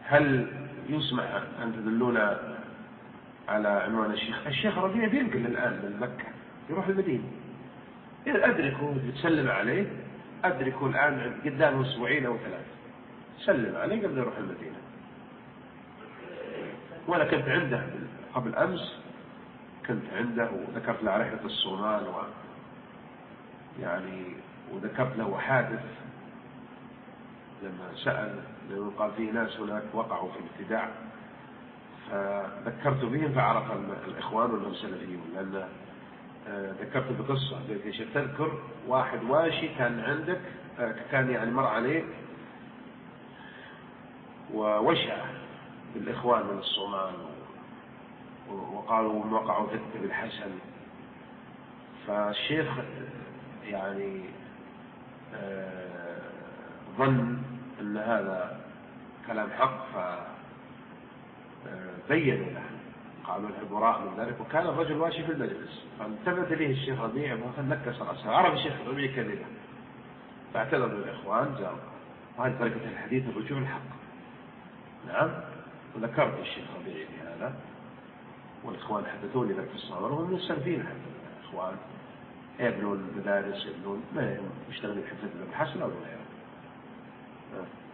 هل يسمح أن تدلونا على عنوان الشيخ ربيع بينقل الآن من مكة يروح المدينة، إذا أدركوا تسلم عليه، أدركوا الآن قدامه أسبوعين أو 3 سلم عليه قبل يروح المدينة. وأنا كنت عنده قبل أمس، كنت عنده وذكرت له رحلة الصومال وذكرت له حادث لما سأل، لأنه قال فيه ناس هناك وقعوا في الابتداع، فذكرت بهم فعرف الإخوان أنهم سلفيون، لأن ذكرت بقصة قلت يا شيخ تذكر واحد واشي كان عندك، كان مر عليه ووشع بالإخوان من الصومال وقالوا وقعوا ذكر بالحسن، فالشيخ ظن أن هذا كلام حق فبينوا له، قالوا له براء من ذلك، وكان الرجل ماشي في المجلس فانتبه إليه الشيخ ربيع فنكس رأسه، عرف الشيخ ربيع كذبه فاعتذر للإخوان جاءوا. وهذه طريقة الحديث الرجوع الحق. نعم، وذكرت الشيخ ربيع بهذا، والإخوان حدثوني ذلك في الصغر وهم من السلفين حتى الإخوان يبنون المدارس، يبنون ما يشتغلون حفظ الحسن أو غيره.